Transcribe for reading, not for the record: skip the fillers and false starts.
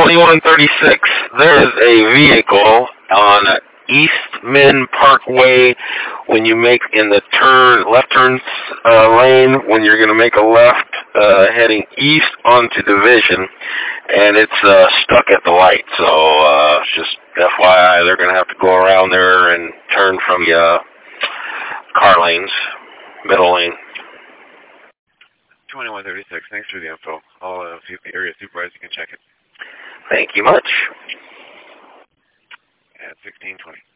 2136. There is a vehicle on Eastman Parkway when you make in the left turn lane when you're going to make a left heading east onto Division, and it's stuck at the light. So just FYI, they're going to have to go around there and turn from the car lanes, middle lane. 2136. Thanks for the info. I'll see if the area supervisor can check it. Thank you much. At 1620.